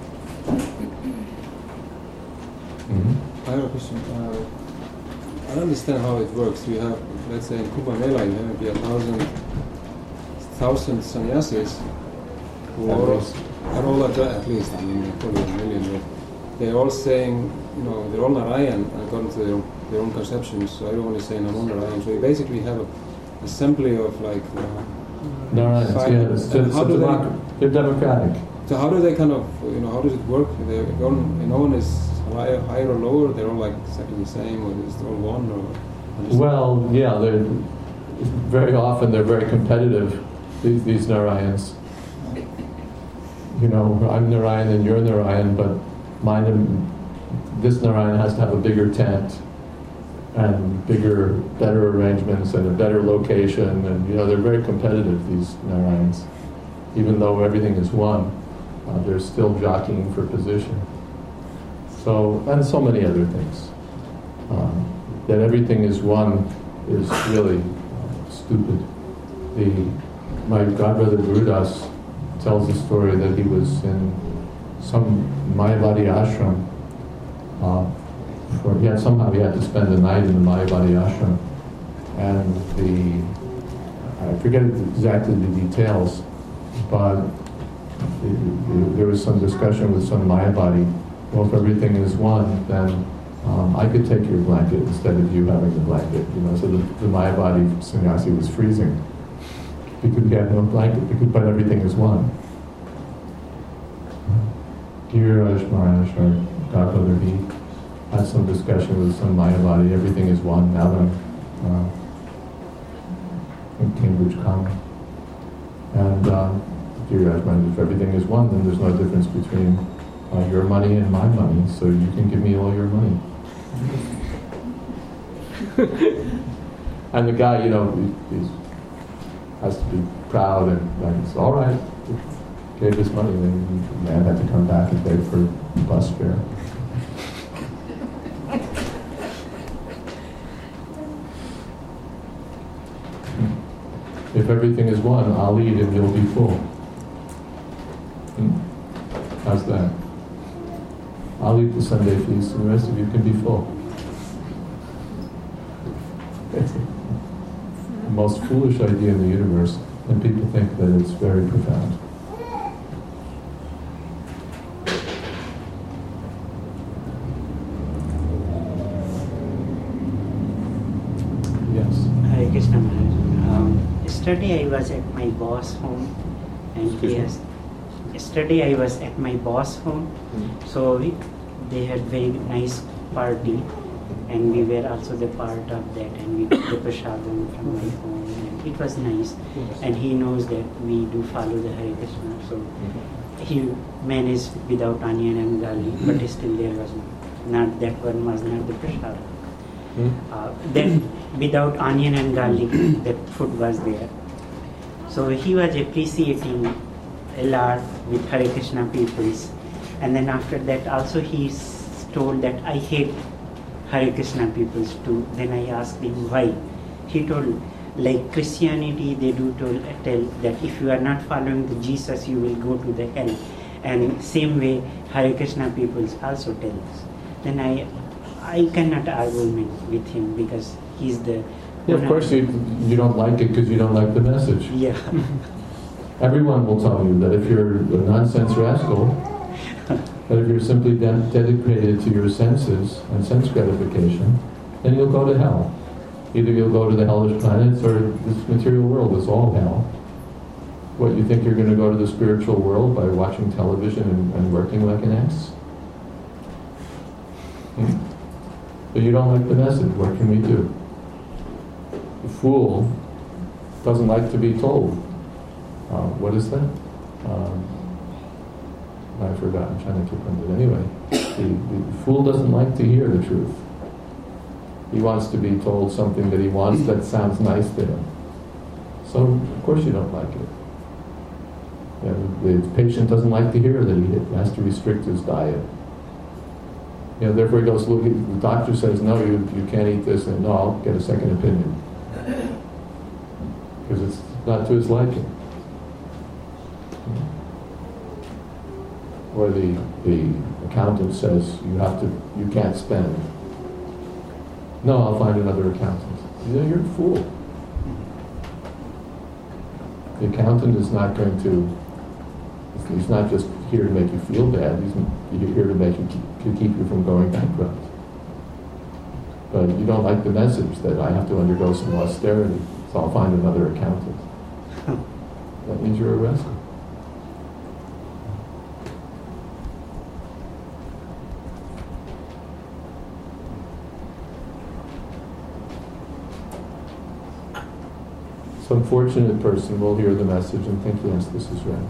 Mm-hmm. I have a question. Uh, I don't understand how it works. You have, let's say in Kumbh Mela, you have maybe a thousand, thousand sannyasis who At are, least. are all at, at least, I mean, probably a million, but they're all saying, you know, they're all Narayan according to their, their own conceptions, so everyone is saying Namo Narayan. So you basically have a assembly of like uh, Narayan, Five- yeah, it's, and it's how do they- democ- they're democratic. So how do they kind of, you know, how does it work? They're, no one is higher, higher or lower, they're all like exactly the same, or is it all one, or? or just- Well, yeah, they're very often they're very competitive. These these Narayans. You know, I'm Narayan and you're Narayan, but mine and this Narayan has to have a bigger tent and bigger, better arrangements and a better location, and you know they're very competitive. These Narayans, even though everything is one, uh, they're still jockeying for position. So, and so many other things. Um, that everything is one is really uh, stupid. The my godbrother Gurudas tells the story that he was in some Mayavadi ashram. Uh, for he had somehow he had to spend the night in the Mayavadi ashram, and the I forget exactly the details, but the, the, there was some discussion with some Mayavadi. Well, if everything is one, then um, I could take your blanket instead of you having the blanket. You know, so the, the Mayavadi sannyasi was freezing because he had no blanket, because but everything is one. Giriraj Maharaj, our godbrother, he had some discussion with some Mayavadi. Everything is one. Now I'm uh, in Cambridge Common, and uh, Giriraj Maharaj, if everything is one, then there's no difference between Uh, your money and my money, so you can give me all your money. And the guy, you know, he, he's, has to be proud and like, it's all right, gave his money, and then the man had to come back and pay for bus fare. If everything is one, I'll eat and you'll be full. Hmm? How's that? I'll eat the Sunday feast and the rest of you can be full. It's the most foolish idea in the universe, and people think that it's very profound. yesterday I was at my boss' home, and Excuse he me? has, yesterday I was at my boss' home, Mm. so we, they had very nice party, and we were also the part of that, and we took the prasadam from my home, and it was nice. And he knows that we do follow the Hare Krishna, so he managed without onion and garlic, but still there was not, not that one was not the prasadam. Hmm? Uh, then without onion and garlic, that food was there. So he was appreciating a lot with Hare Krishna peoples. And then after that also he s- told that I hate Hare Krishna peoples too. Then I asked him why. He told, like Christianity, they do tell, tell that if you are not following the Jesus, you will go to the hell. And same way Hare Krishna peoples also tell us. Then I I cannot argue with him because he's the... Yeah, of course you, you don't like it because you don't like the message. Yeah. Everyone will tell you that if you're a nonsense rascal, that if you're simply de- dedicated to your senses and sense gratification, then you'll go to hell. Either you'll go to the hellish planets or this material world is all hell. What, you think you're going to go to the spiritual world by watching television and, and working like an ass? Hmm? But you don't like the message, what can we do? The fool doesn't like to be told. Uh, what is that? Um, I forgot, I'm trying to keep on it. Anyway, the, the fool doesn't like to hear the truth. He wants to be told something that he wants that sounds nice to him. So, of course you don't like it. You know, the patient doesn't like to hear that he has to restrict his diet. You know, therefore he goes, look, the doctor says, no, you, you can't eat this, and no, I'll get a second opinion. Because it's not to his liking. Or the, the accountant says, you have to, you can't spend. No, I'll find another accountant. You know, you're a fool. The accountant is not going to, he's not just here to make you feel bad, he's here to make you keep, to keep you from going bankrupt. But you don't like the message that I have to undergo some austerity, so I'll find another accountant. That means you're a rascal. Some fortunate person will hear the message and think, yes, this is right.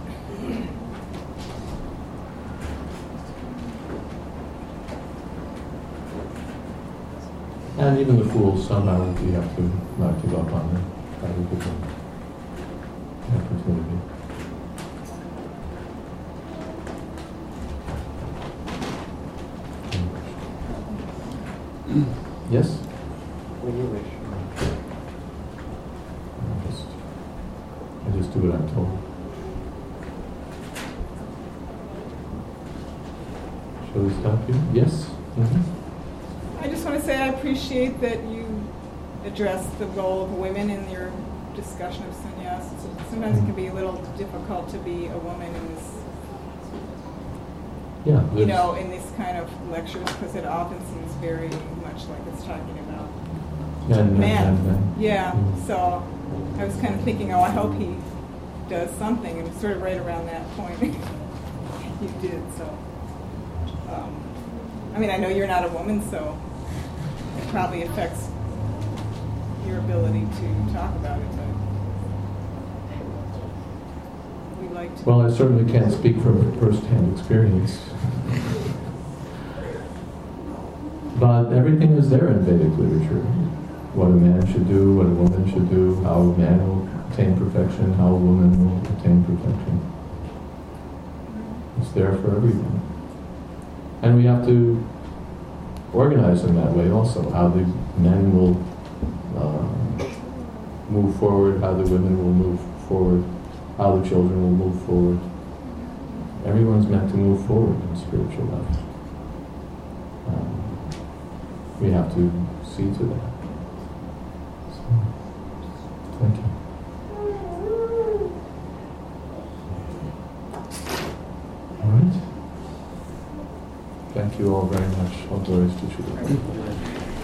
And even the fools, somehow we have to not give up on them. That would give them opportunity. Yes? What do you wish? I just, I just do what I'm told. Shall we stop you? Yes? Mm-hmm. I just want to say I appreciate that you address the role of women in your discussion of sannyas. Sometimes it can be a little difficult to be a woman in this, Yeah. you there's- know, in these kind of lectures, because it often seems very much like it's talking about And, men. and, and, Yeah, Mm. so I was kind of thinking, oh, I hope he does something, and sort of right around that point you did, so. Um, I mean, I know you're not a woman, so it probably affects your ability to talk about it, but we like to. Well, I certainly can't speak from first-hand experience. But everything is there in Vedic literature. What a man should do, what a woman should do, how a man will attain perfection, how a woman will attain perfection. It's there for everyone. And we have to organize in that way also, how the men will uh, move forward, how the women will move forward, how the children will move forward. Everyone's meant to move forward in spiritual life. Um, we have to see to that. So, thank you. All right. Thank you all very much. All glories to Srila.